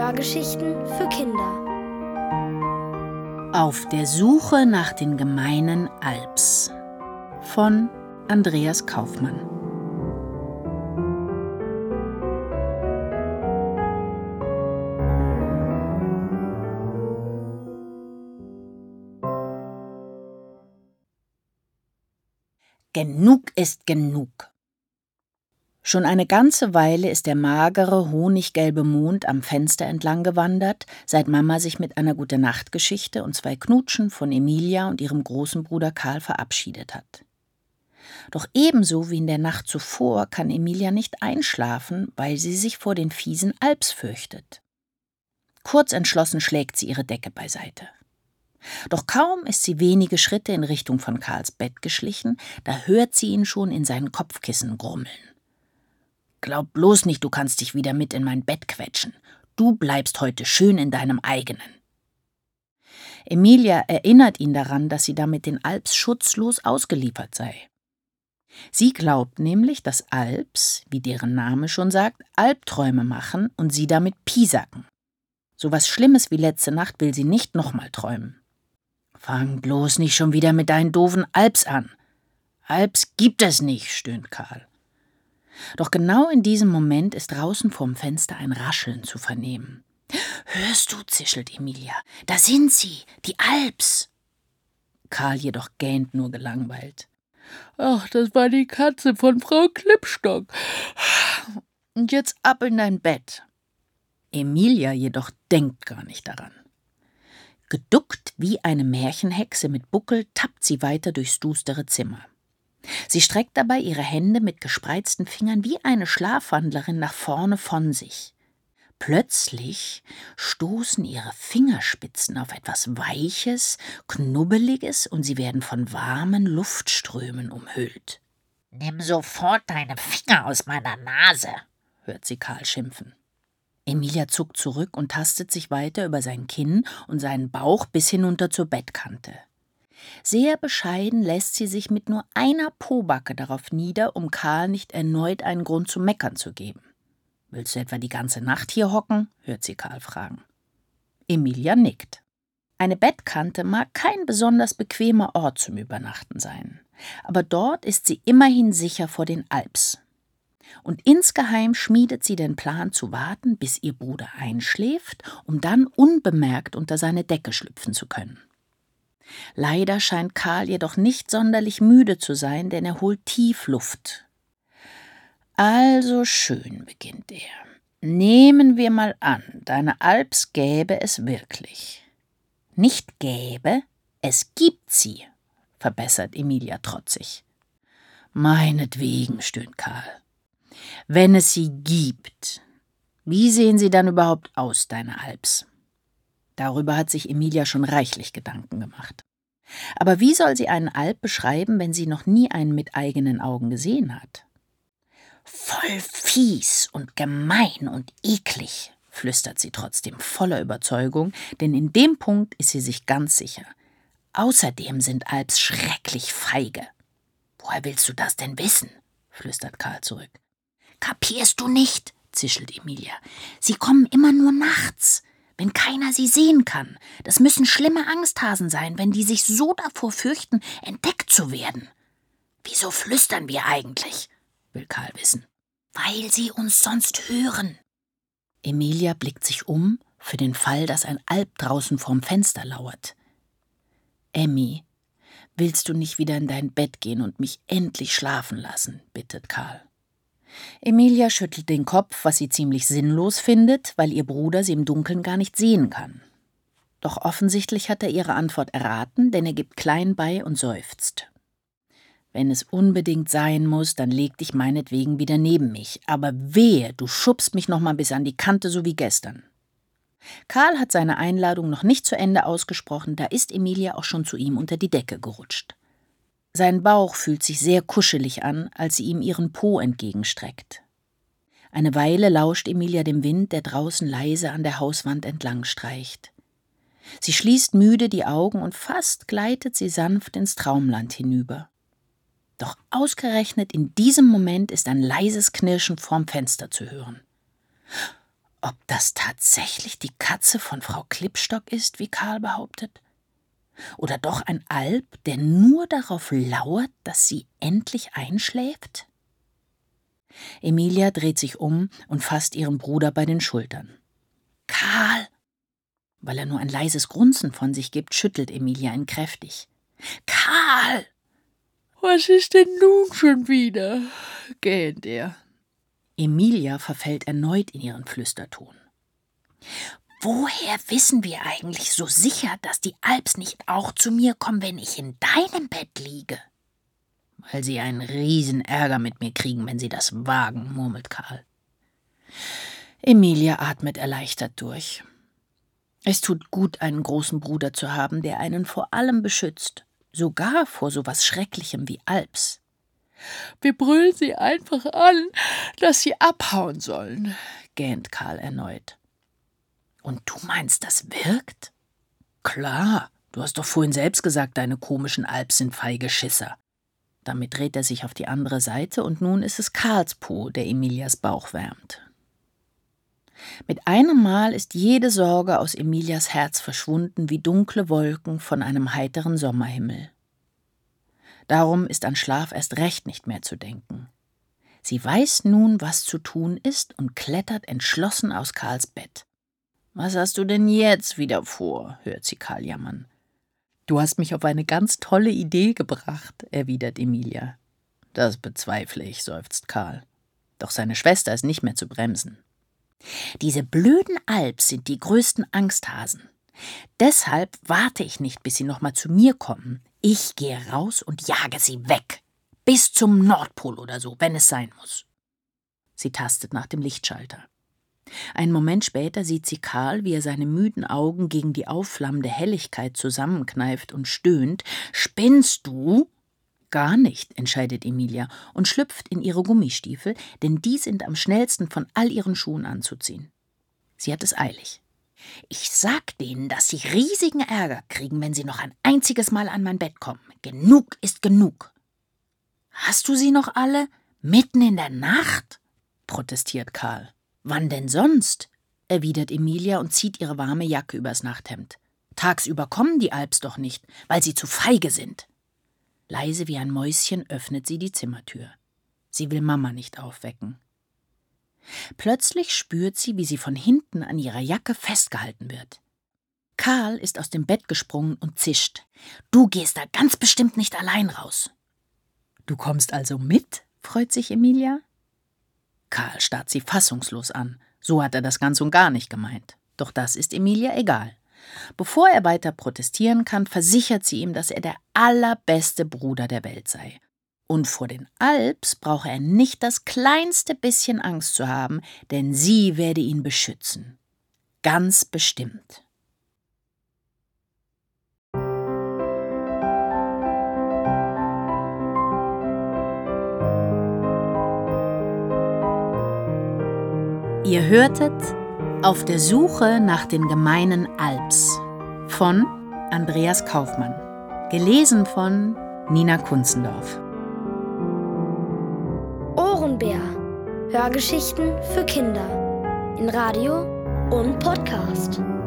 Hörgeschichten für Kinder. Auf der Suche nach den gemeinen Alps von Andreas Kaufmann. Genug ist genug. Schon eine ganze Weile ist der magere, honiggelbe Mond am Fenster entlang gewandert, seit Mama sich mit einer Gute-Nacht-Geschichte und 2 Knutschen von Emilia und ihrem großen Bruder Karl verabschiedet hat. Doch ebenso wie in der Nacht zuvor kann Emilia nicht einschlafen, weil sie sich vor den fiesen Alps fürchtet. Kurzentschlossen schlägt sie ihre Decke beiseite. Doch kaum ist sie wenige Schritte in Richtung von Karls Bett geschlichen, da hört sie ihn schon in seinen Kopfkissen grummeln. »Glaub bloß nicht, du kannst dich wieder mit in mein Bett quetschen. Du bleibst heute schön in deinem eigenen.« Emilia erinnert ihn daran, dass sie damit den Alps schutzlos ausgeliefert sei. Sie glaubt nämlich, dass Alps, wie deren Name schon sagt, Albträume machen und sie damit piesacken. So was Schlimmes wie letzte Nacht will sie nicht nochmal träumen. »Fang bloß nicht schon wieder mit deinen doofen Alps an. Alps gibt es nicht«, stöhnt Karl. Doch genau in diesem Moment ist draußen vorm Fenster ein Rascheln zu vernehmen. »Hörst du«, zischelt Emilia, »da sind sie, die Alps!« Karl jedoch gähnt nur gelangweilt. »Ach, das war die Katze von Frau Klippstock. Und jetzt ab in dein Bett.« Emilia jedoch denkt gar nicht daran. Geduckt wie eine Märchenhexe mit Buckel tappt sie weiter durchs dustere Zimmer. Sie streckt dabei ihre Hände mit gespreizten Fingern wie eine Schlafwandlerin nach vorne von sich. Plötzlich stoßen ihre Fingerspitzen auf etwas Weiches, Knubbeliges und sie werden von warmen Luftströmen umhüllt. »Nimm sofort deine Finger aus meiner Nase«, hört sie Karl schimpfen. Emilia zuckt zurück und tastet sich weiter über sein Kinn und seinen Bauch bis hinunter zur Bettkante. Sehr bescheiden lässt sie sich mit nur einer Pobacke darauf nieder, um Karl nicht erneut einen Grund zum Meckern zu geben. »Willst du etwa die ganze Nacht hier hocken?«, hört sie Karl fragen. Emilia nickt. Eine Bettkante mag kein besonders bequemer Ort zum Übernachten sein, aber dort ist sie immerhin sicher vor den Alps. Und insgeheim schmiedet sie den Plan zu warten, bis ihr Bruder einschläft, um dann unbemerkt unter seine Decke schlüpfen zu können. Leider scheint Karl jedoch nicht sonderlich müde zu sein, denn er holt tief Luft. »Also schön«, beginnt er. »Nehmen wir mal an, deine Alps gäbe es wirklich.« »Nicht gäbe, es gibt sie«, verbessert Emilia trotzig. »Meinetwegen«, stöhnt Karl. »Wenn es sie gibt, wie sehen sie dann überhaupt aus, deine Alps?« Darüber hat sich Emilia schon reichlich Gedanken gemacht. Aber wie soll sie einen Alp beschreiben, wenn sie noch nie einen mit eigenen Augen gesehen hat? »Voll fies und gemein und eklig«, flüstert sie trotzdem voller Überzeugung, denn in dem Punkt ist sie sich ganz sicher. »Außerdem sind Alps schrecklich feige.« »Woher willst du das denn wissen?«, flüstert Karl zurück. »Kapierst du nicht?«, zischelt Emilia. »Sie kommen immer nur nachts, wenn keiner sie sehen kann. Das müssen schlimme Angsthasen sein, wenn die sich so davor fürchten, entdeckt zu werden.« »Wieso flüstern wir eigentlich?«, will Karl wissen. »Weil sie uns sonst hören.« Emilia blickt sich um, für den Fall, dass ein Alp draußen vorm Fenster lauert. »Emmi, willst du nicht wieder in dein Bett gehen und mich endlich schlafen lassen?«, bittet Karl. Emilia schüttelt den Kopf, was sie ziemlich sinnlos findet, weil ihr Bruder sie im Dunkeln gar nicht sehen kann. Doch offensichtlich hat er ihre Antwort erraten, denn er gibt klein bei und seufzt. »Wenn es unbedingt sein muss, dann leg dich meinetwegen wieder neben mich, aber wehe, du schubst mich noch mal bis an die Kante, so wie gestern.« Karl hat seine Einladung noch nicht zu Ende ausgesprochen, da ist Emilia auch schon zu ihm unter die Decke gerutscht. Sein Bauch fühlt sich sehr kuschelig an, als sie ihm ihren Po entgegenstreckt. Eine Weile lauscht Emilia dem Wind, der draußen leise an der Hauswand entlang streicht. Sie schließt müde die Augen und fast gleitet sie sanft ins Traumland hinüber. Doch ausgerechnet in diesem Moment ist ein leises Knirschen vorm Fenster zu hören. Ob das tatsächlich die Katze von Frau Klippstock ist, wie Karl behauptet? Oder doch ein Alp, der nur darauf lauert, dass sie endlich einschläft? Emilia dreht sich um und fasst ihren Bruder bei den Schultern. »Karl!« Weil er nur ein leises Grunzen von sich gibt, schüttelt Emilia ihn kräftig. »Karl!« »Was ist denn nun schon wieder?« gähnt er. Emilia verfällt erneut in ihren Flüsterton. »Woher wissen wir eigentlich so sicher, dass die Alps nicht auch zu mir kommen, wenn ich in deinem Bett liege?« »Weil sie einen riesen Ärger mit mir kriegen, wenn sie das wagen«, murmelt Karl. Emilia atmet erleichtert durch. Es tut gut, einen großen Bruder zu haben, der einen vor allem beschützt, sogar vor so was Schrecklichem wie Alps. »Wir brüllen sie einfach an, dass sie abhauen sollen«, gähnt Karl erneut. »Und du meinst, das wirkt?« »Klar, du hast doch vorhin selbst gesagt, deine komischen Alps sind feige Schisser.« Damit dreht er sich auf die andere Seite und nun ist es Karls Po, der Emilias Bauch wärmt. Mit einem Mal ist jede Sorge aus Emilias Herz verschwunden wie dunkle Wolken von einem heiteren Sommerhimmel. Darum ist an Schlaf erst recht nicht mehr zu denken. Sie weiß nun, was zu tun ist und klettert entschlossen aus Karls Bett. »Was hast du denn jetzt wieder vor?« hört sie Karl jammern. »Du hast mich auf eine ganz tolle Idee gebracht«, erwidert Emilia. »Das bezweifle ich«, seufzt Karl. Doch seine Schwester ist nicht mehr zu bremsen. »Diese blöden Alps sind die größten Angsthasen. Deshalb warte ich nicht, bis sie noch mal zu mir kommen. Ich gehe raus und jage sie weg. Bis zum Nordpol oder so, wenn es sein muss.« Sie tastet nach dem Lichtschalter. Einen Moment später sieht sie Karl, wie er seine müden Augen gegen die aufflammende Helligkeit zusammenkneift und stöhnt. »Spinnst du?« »Gar nicht«, entscheidet Emilia und schlüpft in ihre Gummistiefel, denn die sind am schnellsten von all ihren Schuhen anzuziehen. Sie hat es eilig. »Ich sag denen, dass sie riesigen Ärger kriegen, wenn sie noch ein einziges Mal an mein Bett kommen. Genug ist genug.« »Hast du sie noch alle? Mitten in der Nacht?« protestiert Karl. »Wann denn sonst?«, erwidert Emilia und zieht ihre warme Jacke übers Nachthemd. »Tagsüber kommen die Alps doch nicht, weil sie zu feige sind.« Leise wie ein Mäuschen öffnet sie die Zimmertür. Sie will Mama nicht aufwecken. Plötzlich spürt sie, wie sie von hinten an ihrer Jacke festgehalten wird. Karl ist aus dem Bett gesprungen und zischt. »Du gehst da ganz bestimmt nicht allein raus.« »Du kommst also mit?«, freut sich Emilia. Karl starrt sie fassungslos an. So hat er das ganz und gar nicht gemeint. Doch das ist Emilia egal. Bevor er weiter protestieren kann, versichert sie ihm, dass er der allerbeste Bruder der Welt sei. Und vor den Alps brauche er nicht das kleinste bisschen Angst zu haben, denn sie werde ihn beschützen. Ganz bestimmt. Ihr hörtet »Auf der Suche nach den gemeinen Alps« von Andreas Kaufmann, gelesen von Nina Kunzendorf. Ohrenbär. Hörgeschichten für Kinder. In Radio und Podcast.